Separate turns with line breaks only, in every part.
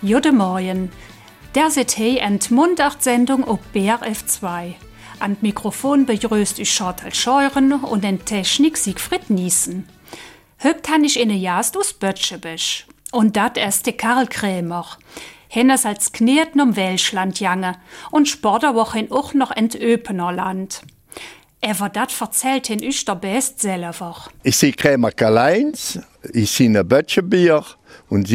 Guten Morgen. Der seht hier eine Mundartsendung auf BRF2. An Mikrofon begrüßt euch Chantal Scheuren und in Technik Siegfried Niesen. Heute habe ich Ihnen Jast aus Böttchebisch. Und dat ist der Karl Krämer. Hennes als Knirten um Welschland jange und Sporterwochen auch noch in Öpenerland. Er dat verzählt in euch der Best selber.
Ich bin Krämer Karl-Heinz, ich bin ein Böttchebier und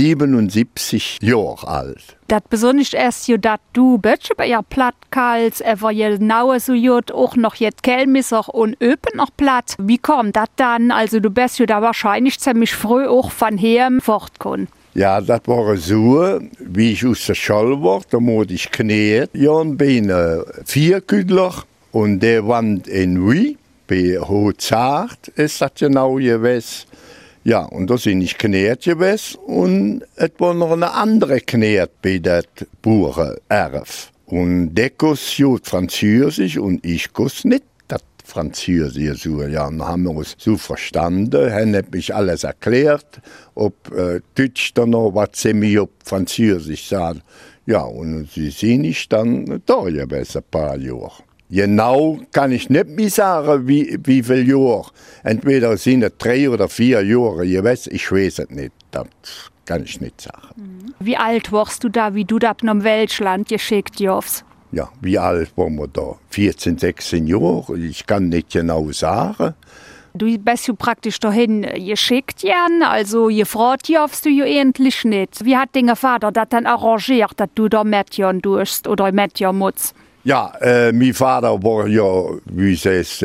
77 Jahre alt.
Dat besonders erst jo dat du Böttchebier platt kals, war je naue so jut auch noch jet Kelmisser und Öpen noch platt. Wie kommt dat dann? Also du bist jo da wahrscheinlich ziemlich früh auch von Heem fortkommen.
Ja, das war so, wie ich aus der Schule war, da musste ich knäht. Ja, bin Vierküdler und der wohnt in Huy, bei Hozart ist das genau gewesen. Ja, und da sind ich knäht gewesen und es war noch eine andere knäht bei der Bauernerf. Und der kuss gut Französisch und ich kuss nicht das Französisch. Ja, dann haben wir uns so verstanden, haben mich alles erklärt, ob Deutsch dann noch was sie mir auf Französisch sagen. Ja, und sie sind nicht dann da gewesen, ein paar Jahre. Genau kann ich nicht mehr sagen, wie viele Jahre. Entweder sind es 3 oder 4 Jahre, ich weiß es nicht. Das kann ich nicht sagen.
Wie alt warst du da, wie du da nach Welschland geschickt hast?
Ja, wie alt waren wir da? 14, 16 Jahre, ich kann nicht genau sagen.
Du bist ja praktisch dahin geschickt, Jan, also gefragt hast du ja endlich nicht. Wie hat dein Vater das dann arrangiert, dass du da mitgehen durst oder mitgehen musst?
Ja, mein Vater war ja, wie es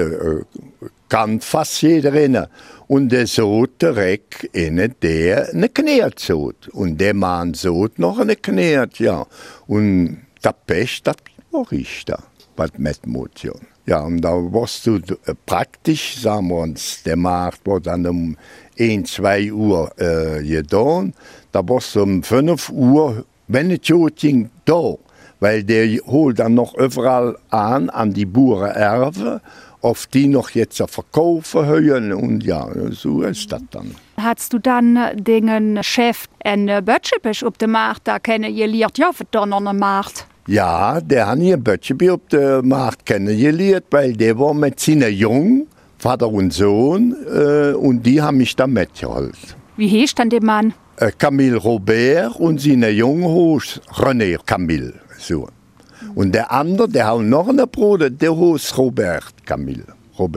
kann fast jeder rennen. Und der so direkt in der eine Knärt sot. Und der Mann sot noch eine Knärt, ja. Und das Pech, das war ich da, was mit Motion. Ja, und da warst du praktisch, sagen wir uns, der Markt war dann um 1, 2 Uhr getan. Da warst du um 5 Uhr, wenn es gut ging, da. Weil der holt dann noch überall an die Bauernerven, auf die noch jetzt verkaufen hören. Und ja, so ist das dann.
Hast du dann den Chef in Böttchebisch auf dem Markt da kennengelernt? Ja, für dann an dem Markt?
Ja, der hat hier Böttchebisch auf dem Markt kennengelernt, weil der war mit seinen Jungen, Vater und Sohn, und die haben mich da mitgeholfen.
Wie hieß dann der Mann?
Camille Robert und seine Jungen hieß René Camille. So. Und der andere, der hat noch einen Bruder, der hieß Robert Camille,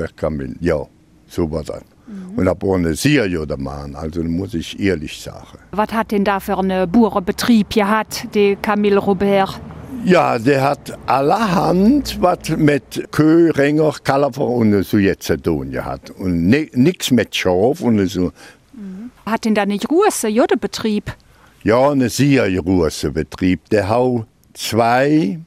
ja, so war das. Und da war eine Serie der Mann, also muss ich ehrlich sagen.
Was hat denn da für einen Bauernbetrieb gehabt, der Camille Robert?
Ja, der hat allerhand was mit Kühe, Ringer, Kalafer und so jetzt zu tun gehabt. Und nichts mit Schaf und so.
Hat denn da einen großen Jodebetrieb?
Ja, einen sehr großen Betrieb. Der hat 2,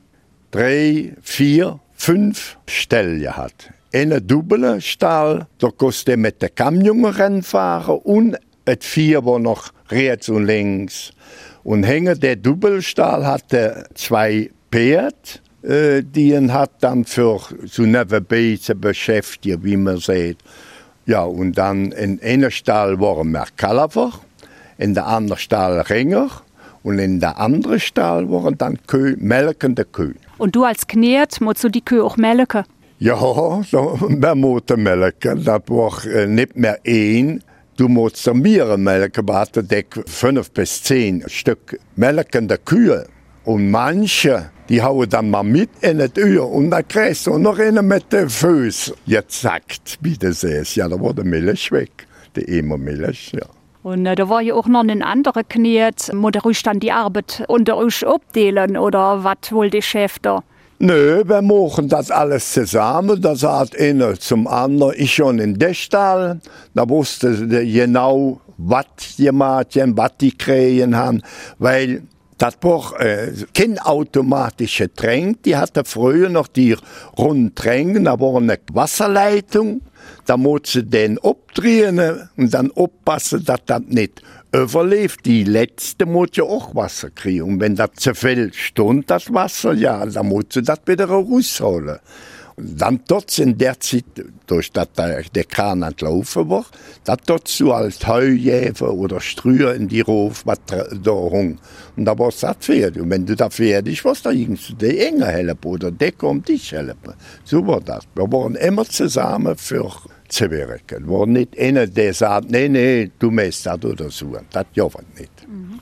3, 4, 5 Ställe hat. Einen doppelten Stall, da konnte er mit der Kamion reinfahren und et 4 war noch rechts und links. Und hängen der Doppelstall hatte 2 Pferde, die ihn hat dann für so nebenbei zu beschäftigen, wie man sieht. Ja, und dann in einem Stall waren mehr Kalafer, in der anderen Stall Ringer. Und in der anderen Stall waren dann Kühe, melkende Kühe.
Und du als Knärt, musst du die Kühe auch melken?
Ja, wir mussten melken. Das war nicht mehr 1. Du musst mehrere melken, aber hatte 5 bis 10 Stück melkende Kühe. Und manche, die hauen dann mal mit in das Öl. Und dann kriegst du noch einen mit den Füßen gezackt, wie du siehst. Ja, da war die Milch weg, die Milch, ja.
Und da war ja auch noch ein anderer Knärt. Muss der euch dann die Arbeit unter euch abteilen oder was wohl der Chef da?
Nö, wir machen das alles zusammen. Da sagt einer zum anderen, ich schon in den Stall. Da wusste der genau, was die machen, was die kriegen haben. Weil das war kein automatische Tränk. Die hatte früher noch die runden Tränke. Da war eine Wasserleitung. Da muss sie den abdrehen und dann aufpassen, dass das nicht überlebt. Die letzte muss ja auch Wasser kriegen. Und wenn das zu viel stund, das Wasser, ja, dann muss sie das wieder rausholen. Dann dort in der Zeit, durch das der Kran entlaufen war, da dort du als Heujäfer oder Strüher in die Ruf, was da hung. Und da warst du das fertig. Und wenn du da fertig warst, dann gingst du der Enger helfen oder der kommt dich helfen. So war das. Wir waren immer zusammen für zu wirken. War nicht einer, der sagt, nee, du machst das oder so. Das ja nicht.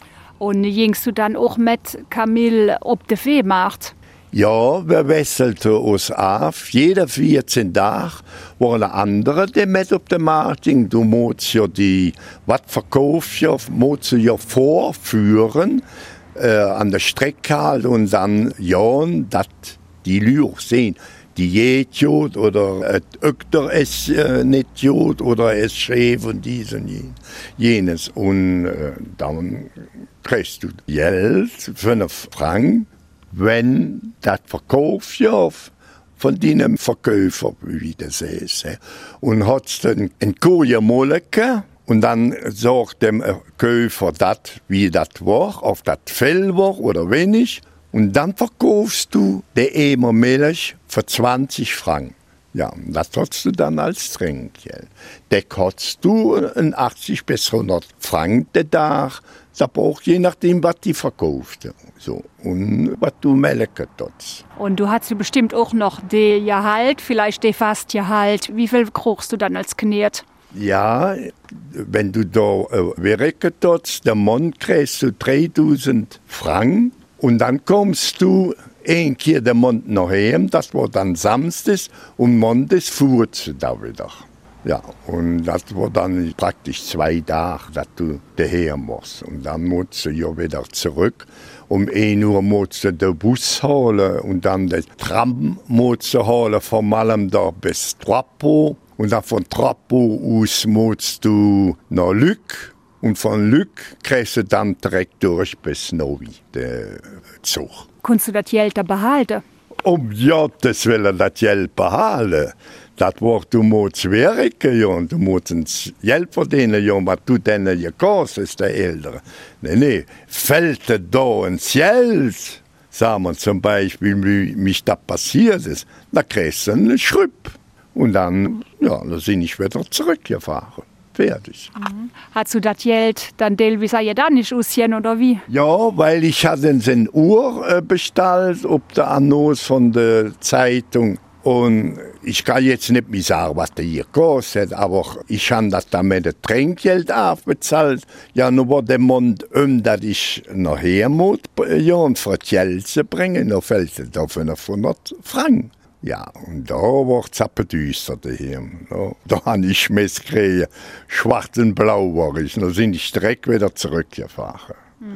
Und gingst du dann auch mit Camille auf die Viehmarkt?
Ja, wir wechselten uns auf. Jeder 14 Tage war eine andere, der mit auf den Markt ging. Du musst ja was verkaufst du, musst du ja vorführen, an der Strecke halt und dann, ja, dass die Leute sehen, die geht jod oder et ökter es nicht jod oder es schäf und dies und jenes. Und dann kriegst du Geld für einen Franc, wenn das verkaufst ja von deinem Verkäufer, wie das ist. Und hast dann ein Kuhmolke und dann sagt dem Käufer das, wie das war, ob das viel war oder wenig. Und dann verkaufst du der Emer Milch für 20 Franken. Ja, das hast du dann als Trinkgeld. Der kostet du 80 bis 100 Franken den Tag. Das braucht je nachdem, was die verkauft. So, und was du melken tust.
Und du hast bestimmt auch noch den Gehalt, vielleicht den Fastgehalt. Wie viel kriegst du dann als Knecht?
Ja, wenn du da wirken tust, der Monat kriegst du 3000 Franken. Und dann kommst du ein Kehr den Monat noch heim, das war dann Samstags, und Montags fuhrst du da wieder. Ja, und das war dann praktisch 2 Tage, dass du daheim warst. Und dann musst du ja wieder zurück. Um 1 Uhr musst du den Bus holen und dann den Tram musst du holen, von allem da bis Trappo. Und dann von Trappo aus musst du nach Lück. Und von Lück kriegst du dann direkt durch bis Novi, den Zug.
Kannst du das Geld da behalten?
Gottes Willen das Geld behalten. Das war, du musst werken, ja, und du musst Geld verdienen, ja, was du denen gekostet, der Ältere. Nee, fällt dir da ins Geld, sagen wir zum Beispiel, wie mich das passiert ist, da kriegst du einen Schripp. Und dann, ja, da bin ich wieder zurückgefahren. Fertig.
Hast du das Geld dann teilweise ja dann nicht ausgehen, oder wie?
Ja, weil ich hatte eine Uhr bestellt, ob der Annons von der Zeitung. Und ich kann jetzt nicht mehr sagen, was der hier kostet, aber ich habe das dann mit dem Trinkgeld aufbezahlt. Ja, nur war der Monat dass ich nachher muss, ja, und für das Geld zu bringen, dann fällt es auf 500 Franken. Ja, und da war es düster daheim. Ja, da habe ich Mess gekriegt. Schwarz und blau war ich. Dann sind ich direkt wieder zurückgefahren.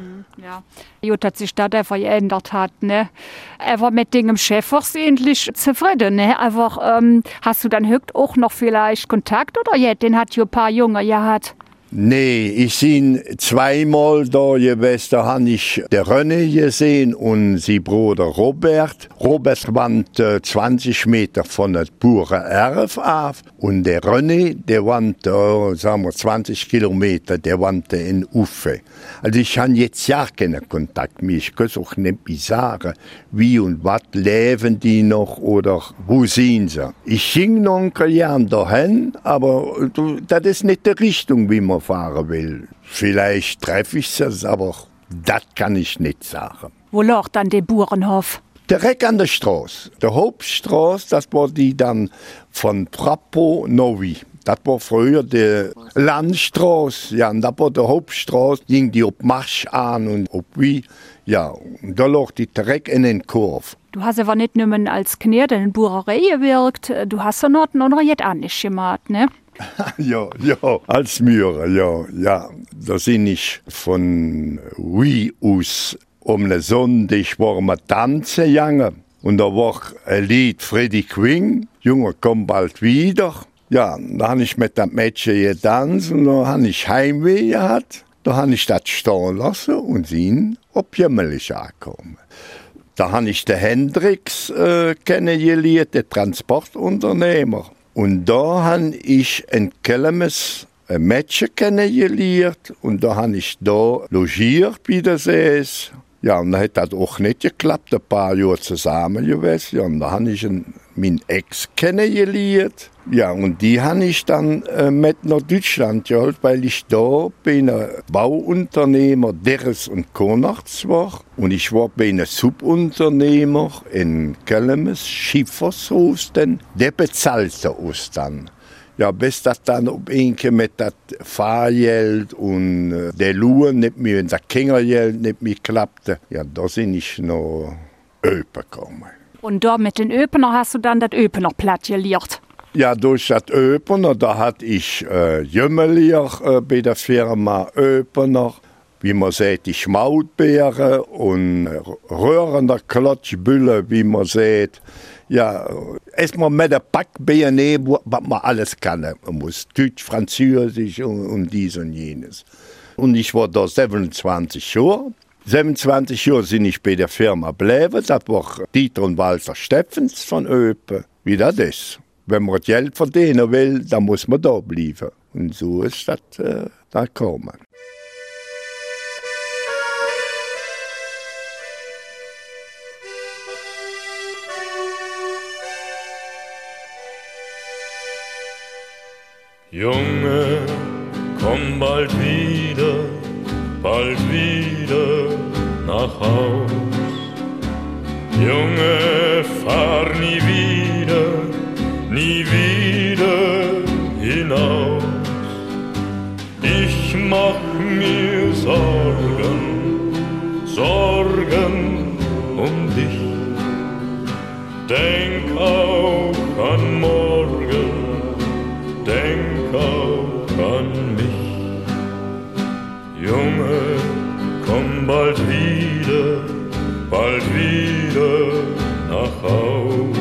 Ja. Gut, dass sich das einfach geändert hat, ne? Aber mit dem Chef warst du endlich zufrieden, ne? Aber hast du dann auch noch vielleicht Kontakt, oder? Ja, den hat ja ein paar Junge gehabt.
Nee, ich bin zweimal da gewesen, da habe ich den René gesehen und sein Bruder Robert. Robert wohnt 20 Meter von der Bure Erf auf und der René, der wohnt, sagen wir 20 Kilometer, der wohnt in Uffe. Also ich habe jetzt ja keinen Kontakt mehr. Ich kann auch nicht mehr sagen, wie und was, leben die noch oder wo sind sie. Ich ging noch ein Jahr dahin, aber das ist nicht die Richtung, wie man fahren will. Vielleicht treffe ich es, aber das kann ich nicht sagen.
Wo lag dann der Bauernhof?
Direkt an der Straße. Der Hauptstraße, das war die dann von Trappo Novi. Das war früher die Landstraße. Ja, und das war die Hauptstraße, ging die auf Marsch an und auf wie. Ja, und da lag die direkt in den Kurve.
Du hast aber nicht nur als Knecht in der Bauerei gewirkt, du hast ja noch jetzt auch nicht gemacht, ne?
Ja, als Mührer, ja. Da bin ich von Wie aus eine Sonntag waren wir tanzen gegangen. Und da war ein Lied Freddie Quinn, Junge, komm bald wieder. Ja, da habe ich mit dem Mädchen getanzt und da habe ich Heimweh gehabt. Da habe ich das stehen lassen und sind auf Jämmerlich angekommen. Da habe ich den Hendrix kennengelernt, den Transportunternehmer. Und da habe ich in Kelmes ein Mädchen kennengelernt und da habe ich da logiert, wie das ist. Ja, und dann hat das auch nicht geklappt, ein paar Jahre zusammen gewesen. Ja, und da habe ich meinen Ex kennengelernt. Ja, und die habe ich dann mit nach Deutschland geholt, weil ich da bei einem Bauunternehmer Deres und Konards war. Und ich war bei einem Subunternehmer in Kellemes, Schiffershaus, der bezahlte uns dann. Ja, bis das dann auf einmal mit das Fahrgeld und der Lohn nicht mehr, und das Kindergeld nicht mehr klappte, ja, da sind ich noch gekommen.
Und da mit den Öpener hast du dann das Öpener platt gelehrt?
Ja, durch das Öpener, da hatte ich Jümmelier bei der Firma Öpener, wie man sagt, die Schmautbeeren und rührender Klotschbülle, wie man sagt. Ja, erstmal mit der Backbeeren nehmen, was man alles kann. Man muss Deutsch, Französisch und dies und jenes. Und ich war da 27 Jahre. 27 Jahre sind ich bei der Firma geblieben. Das war Dieter und Walter Steffens von Öpen. Wie das ist. Wenn man Geld verdienen will, dann muss man da bleiben. Und so ist das da gekommen.
Junge, komm bald wieder nach Haus. Junge, fahr nie wieder hinaus. Ich mach mir Sorgen um dich. Denk auch an morgen, denk auch an mich. Junge, komm bald wieder nach Haus.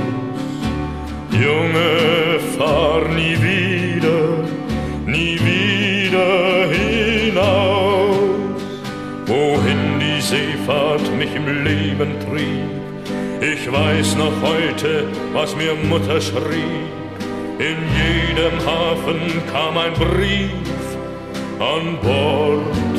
Junge, fahr nie wieder hinaus. Wohin die Seefahrt mich im Leben trieb, ich weiß noch heute, was mir Mutter schrieb. In jedem Hafen kam ein Brief an Bord.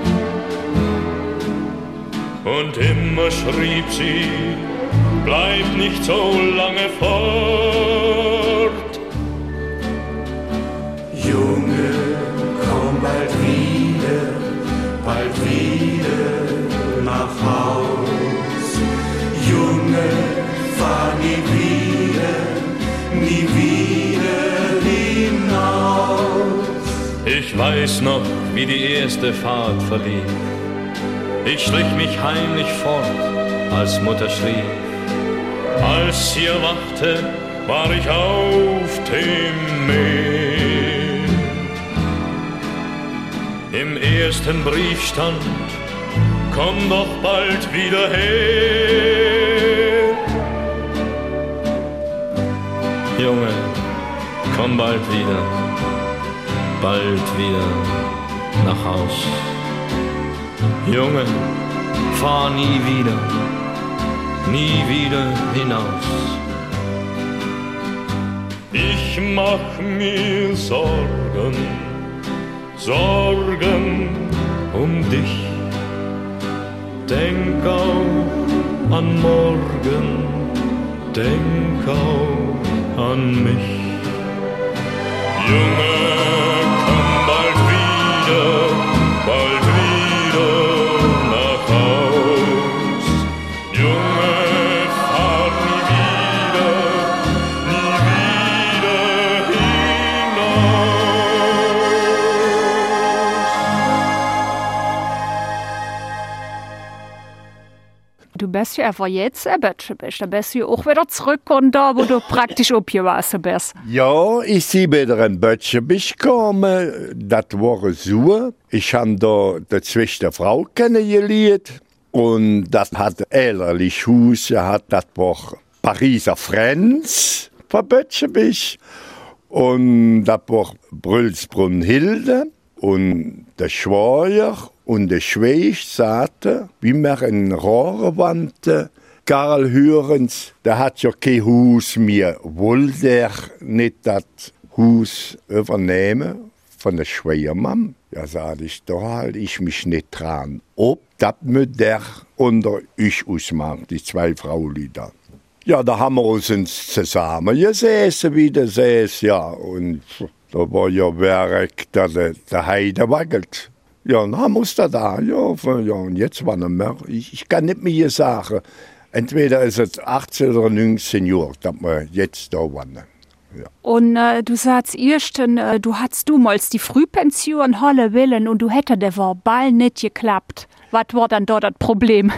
Und immer schrieb sie, bleib nicht so lange fort.
Junge, komm bald wieder nach Haus. Junge, fahr nie wieder hinaus.
Ich weiß noch, wie die erste Fahrt verlief. Ich schlich mich heimlich fort, als Mutter schlief. Als sie erwachte, war ich auf dem Meer. Im ersten Brief stand, komm doch bald wieder her. Junge, komm bald wieder nach Haus. Junge, fahr nie wieder hinaus. Ich mach mir Sorgen um dich. Denk auch an morgen, denk auch an mich. Junge, komm bald wieder nach Haus. Junge, fahr nie wieder hinaus.
Du bist ja einfach jetzt ein Böttcher bist. Da bist du ja auch wieder zurück und da, wo du praktisch aufgewachsen bist.
Ja, ich bin wieder ein Böttcher gekommen. Das war so. Ich habe da die zweite Frau kennengelernt. Und das hat ehrlich Haus, das war Pariser Friends von Böttcher. Und das war Brülsbrunn-Hilde. Und der Schwager und der Schwäch sagten, wie wir in Rohrwand, Karl Hürens, der hat ja kein Haus mehr, wollte er nicht das Haus übernehmen von der Schwiegermann. Ja, sage ich, da halte ich mich nicht dran. Ob das mit der unter ich ausmacht, die 2 Fraulieder. Ja, da haben wir uns zusammen gesessen, wie das ist, ja. Und da war ja Werk, der Heide wackelt. Ja, und haben wir uns da, ja, und jetzt war nicht mehr. Ich kann nicht mehr sagen, entweder ist es 18 oder 19 Jahre, dass wir jetzt da waren. Ja.
Und du sagst erst, du hattest damals die Frühpension holen willen und du hätte der verbal nicht geklappt. Was war dann da das Problem?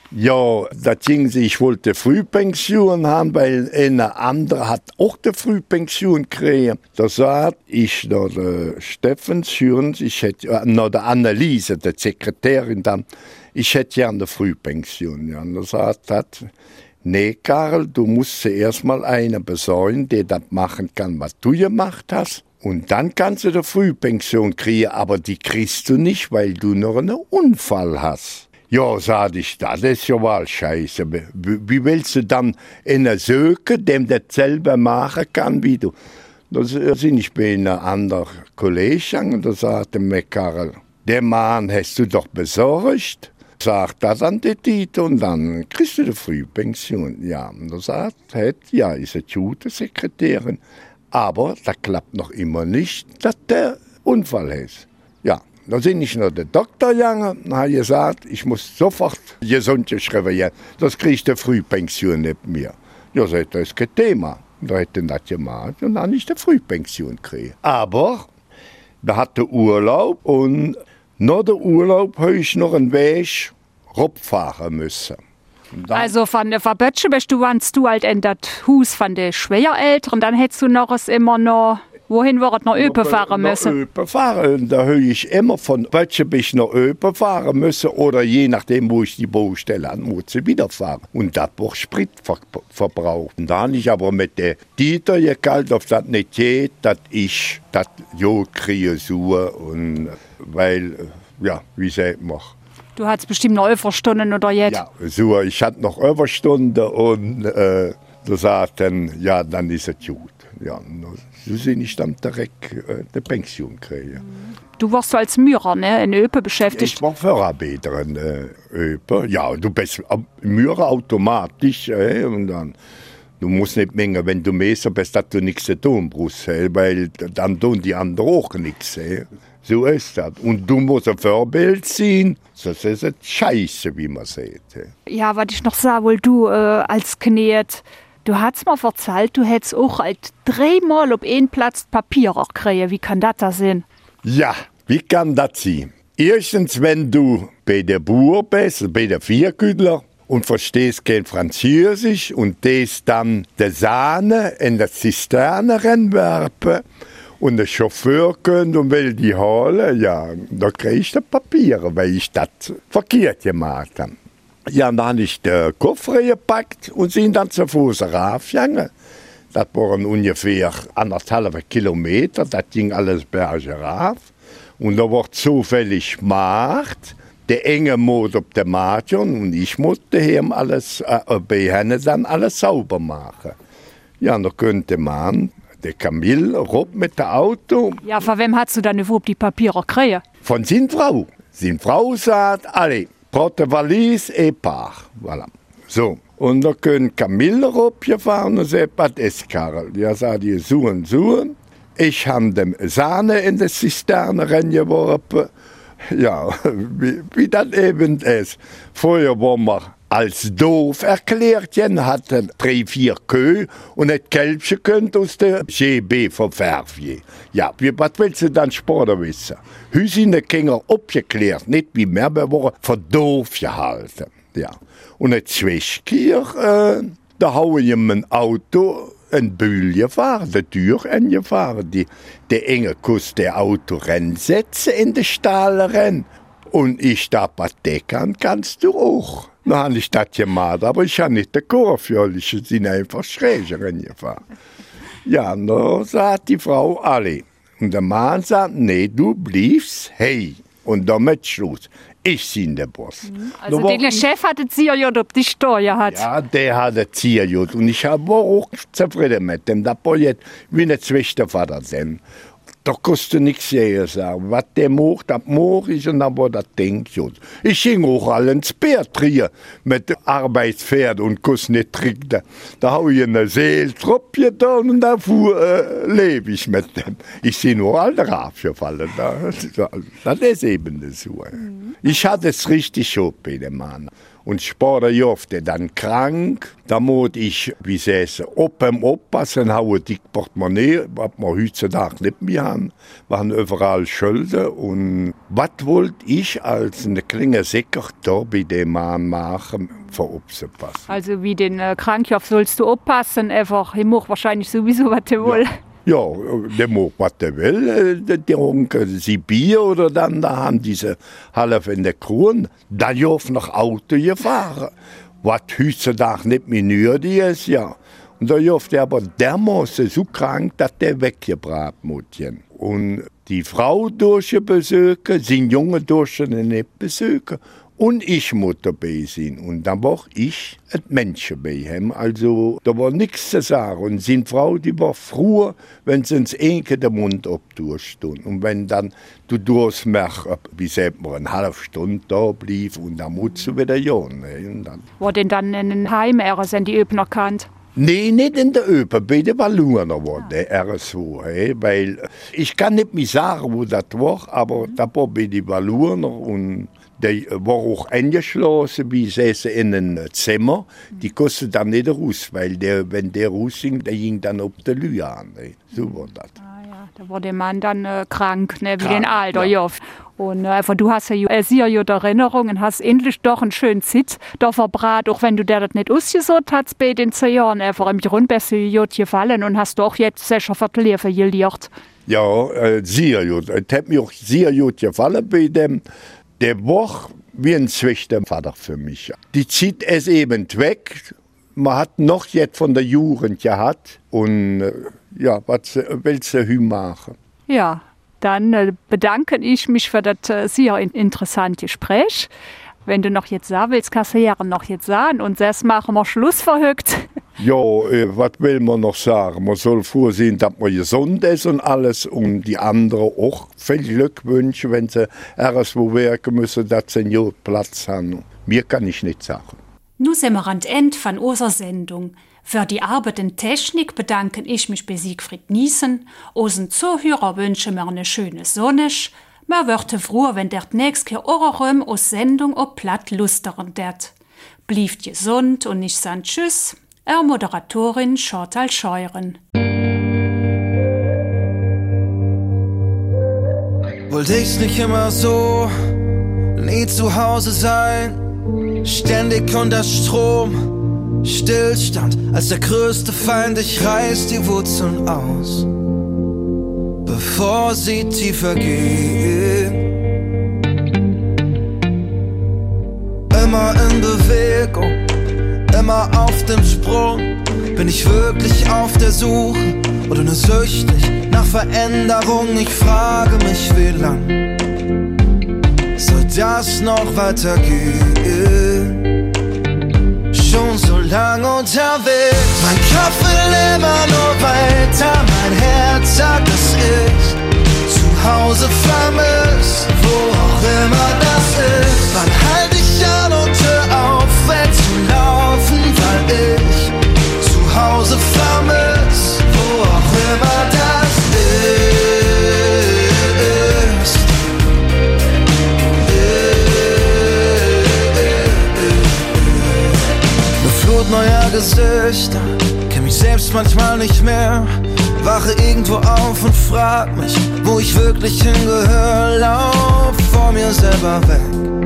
Ja, das ging sich, ich wollte Frühpension haben, weil eine andere hat auch die Frühpension gekriegt. Da sagt ich, der Steffen Schürens, ich hätte, der Anneliese, der Sekretärin dann, ich hätte gerne eine Frühpension. Ja, und da sagt er, nee, Karl, du musst zuerst mal einen besorgen, der das machen kann, was du gemacht hast. Und dann kannst du die Frühpension kriegen, aber die kriegst du nicht, weil du noch einen Unfall hast. Ja, sag ich, das ist ja mal scheiße. Wie willst du dann einen suchen, dem das selber machen kann wie du? Da sind ich bei einem anderen Kollegen und da sagte mir Karl, der Mann hast du doch besorgt. Sagt das an die Tite und dann kriegst du die Frühpension. Ja, und da sagt er, ja, ist eine gute Sekretärin, aber das klappt noch immer nicht, dass der Unfall ist. Ja. Da sind ich noch der Doktor gegangen und habe gesagt, ich muss sofort gesund geschrieben werden. Das kriegst du Frühpension nicht mehr. Ja, sagt er, das ist kein Thema. Da hätte er das gemacht und dann habe ich die Frühpension gekriegt. Aber da hatte Urlaub und nach dem Urlaub habe ich noch einen Weg fahren müssen.
Also von der Verbötsche bist du, wannst du halt in das Haus von den Schwiegereltern, dann hättest du noch es immer noch. Wohin wir noch Öpe fahren müssen?
Öpe fahren, da höre ich immer von Böttche bis nach Öpe fahren müssen oder je nachdem, wo ich die Baustelle an, muss ich wieder fahren. Und das war Spritverbrauch. Und da habe ich aber mit der Dieter gekalt, auf das nicht geht, dass ich das ja kriege suche und weil, ja, wie sagt man.
Du hattest bestimmt noch Überstunden oder jetzt?
Ja, so, ich hatte noch Überstunden und da sagt dann, ja, dann ist es gut. Ja, so sind ich dann direkt die Pension kriegen.
Du warst als Maurer, ne, in Öpe beschäftigt?
Ich war Förarbeiter in Öpe. Ja, du bist Maurer automatisch. Und dann, du musst nicht mengen, wenn du Meister bist, dass du nichts zu tun brauchst, weil dann tun die anderen auch nichts. So ist das. Und du musst ein Vorbild sein. Das ist scheiße, wie man sieht.
Ja, was ich noch sage, wohl du als Knet. Du hast mir erzählt, du hättest auch halt 3-mal auf einen Platz Papier kriegen. Wie kann das da sein?
Ja, wie kann das sein? Erstens, wenn du bei der Bauer bist, bei der Vierküdler und verstehst kein Französisch und das dann die Sahne in der Zisterne reinwerfen und der Chauffeur kommt und will die holen, ja, da kriegst du Papiere, weil ich das verkehrt gemacht habe. Ja, dann habe ich den Koffer gepackt und sind dann zu Fuß raufgegangen. Das waren ungefähr 1,5 Kilometer, das ging alles Berge rauf. Und da wurde zufällig gemacht, der enge Mod auf der Martin und ich musste hier alles, bei ihnen dann alles sauber machen. Ja, da könnte man, der Camille, rob mit dem Auto.
Ja, von wem hast du dann überhaupt die Papiere gekriegt?
Von seiner Frau. Seine Frau sagt, alle. Porte Valise et part. Voilà. So. Und da können Camille raufgefahren und sagt, was ist Karl? Ja, sagt die suchen. Ich habe dem Sahne in die Zisterne reingeworfen. Ja, wie das eben ist. Vorher waren wir als doof erklärt, hatten 3-4 Kühe und das Kälbchen kommt aus der GB von Vervier. Ja, was willst du dann später wissen? Hüsine Kinder abgeklärt, nicht wie mehr, wir waren für doof gehalten. Ja. Und das Schwächkir, da haue ich mein Auto ein Bühl gefahren, die Tür angefahren. Der enge Kuss der Auto reinsetzen in den Stall rein. Und ich da was deckern kannst du auch. Dann habe ich das gemacht, aber ich habe nicht die Kurve, ich bin einfach schräg reingefahren. Ja, dann sagt die Frau alle. Und der Mann sagt, nee, du bliebst, hey. Und damit Schluss. Ich bin der Boss.
Also der Chef hatte Zierjod, ob die Steuer hat.
Ja, der hatte Zierjod. Und ich war auch zufrieden mit dem. Das war jetzt wie ein Zwischenvater sein. Da kannst du nichts sagen. Was der macht, das macht ich und aber das denkt ich. Ich ging auch alle ins Bärtrier mit Arbeitspferd und kuss nicht trinken. Da habe ich eine Seeltrupp getan und da lebe ich mit dem. Ich sehe nur alle aufgefallen. Das ist eben so. Ich hatte es richtig schon bei dem Mann. Und später jofte dann krank. Da muss ich, wie sie es, aufpassen, habe ein dick Portemonnaie, was wir heutzutage nicht mehr haben. Wir haben überall Schulden. Und was wollte ich als eine kleine Säcker da bei dem Mann machen, für aufzupassen?
Also wie den Krankhof sollst du aufpassen, einfach, ich mache wahrscheinlich sowieso, was du willst.
Ja, der mag, was der will. Der trinken sie Bier oder dann, da haben diese halb in der Krone. Dann darf noch Auto gefahren. Was heutzutage nicht mehr nötig ist, ja. Und da darf der aber dermaßen so krank, dass der weggebracht wird. Und die Frau durchbesuchen, sind Junge nicht besuchen. Und ich muss dabei sein. Und dann war ich ein Mensch bei ihm. Also, da war nichts zu sagen. Und seine Frau, die war froh, wenn sie uns den Mund abdurchstund. Und wenn dann du durchmachst, wie sagt man, eine halbe Stunde da blieb, und dann musst du wieder jagen.
War denn dann in den Heim, sind die Öbner kannt?
Nee, nicht in der Öpe, bei den Walluner war der so. Weil ich kann nicht mehr sagen, wo das war, aber da war bei den Walluner und der war auch eingeschlossen, wie sie in ein Zimmer. Die kostet dann nicht raus, weil wenn der rausging, der ging dann auf der Lüge an. So war das.
Ah ja, da war der Mann dann krank, ne, wie den Alter, ja. Und du hast ja sehr gute Erinnerungen, hast endlich doch einen schönen Zeit da verbracht, auch wenn du dir das nicht ausgesucht hast bei den 10 Jahren, einfach im Grundbeste gut gefallen und hast doch jetzt sicher Viertelleben gelehrt.
Ja, sehr gut. Es hat mir auch sehr gut gefallen bei dem. Der war wie ein zweiter Vater für mich. Die Zeit ist eben weg. Man hat noch jetzt von der Jugend gehabt. Und ja, was willst du heute machen?
Ja, dann bedanke ich mich für das sehr interessante Gespräch. Wenn du noch jetzt sagen willst, kannst du ja noch jetzt sagen. Und das machen wir Schluss verhückt.
Ja, was will man noch sagen? Man soll vorsehen, dass man gesund ist und alles. Und die anderen auch viel Glück wünschen, wenn sie irgendwo werken müssen, dass sie einen Platz haben. Mir kann ich nicht sagen.
Nun sind wir an Ende von unserer Sendung. Für die Arbeit in Technik bedanke ich mich bei Siegfried Niesen. Unseren Zuhörer wünsche mir eine schöne Sonnisch. Man würde froh, wenn der nächste Jahr auch aus Sendung auf Platt lustern wird. Bleibt gesund und nicht sagen Tschüss. Moderatorin Chantal Scheuren.
Wollte ich's nicht immer so, nie zu Hause sein, ständig unter Strom, Stillstand als der größte Feind, ich reiß die Wurzeln aus, bevor sie tiefer gehen. Immer in Bewegung, immer auf dem Sprung, bin ich wirklich auf der Suche oder nur süchtig nach Veränderung? Ich frage mich, wie lang soll das noch weitergehen? Schon so lang unterwegs, mein Kopf will immer nur weiter, mein Herz sagt, dass ich zu Hause vermiss, wo auch immer das ist. Wann halt ich an und hör auf, wegzulaufen, weil ich zu Hause vermiss, wo auch immer das ist. Eine Flut neuer Gesichter, kenn mich selbst manchmal nicht mehr. Wache irgendwo auf und frag mich, wo ich wirklich hingehör. Lauf vor mir selber weg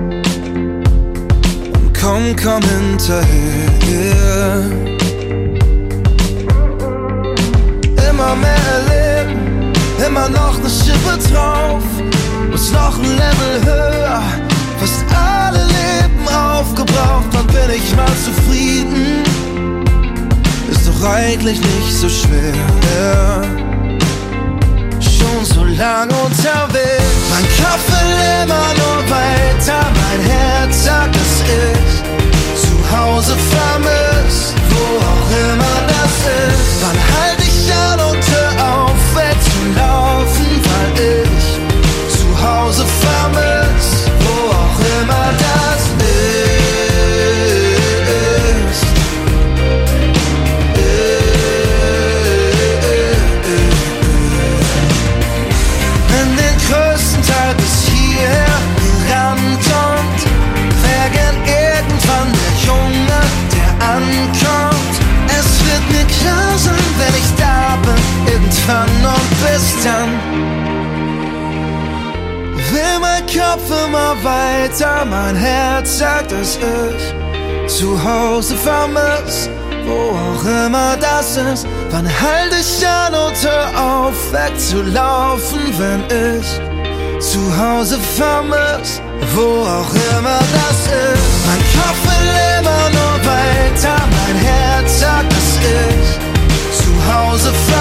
und komm hinterher. Immer mehr erleben, immer noch eine Schippe drauf, muss noch ein Level höher, fast alle Leben aufgebraucht. Wann bin ich mal zufrieden? Ist doch eigentlich nicht so schwer, ja. Schon so lang unterwegs, mein Kopf will immer nur weiter, mein Herz sagt, dass ich zu Hause vermiss, wo auch immer das ist. Wann halt ich an und hör auf, wegzulaufen, Kopf immer weiter, mein Herz sagt, dass ich zu Hause vermiss, wo auch immer das ist. Wann halt ich an und hör auf, wegzulaufen, wenn ich zu Hause vermiss, wo auch immer das ist. Mein Kopf will immer nur weiter, mein Herz sagt, dass ich zu Hause vermiss.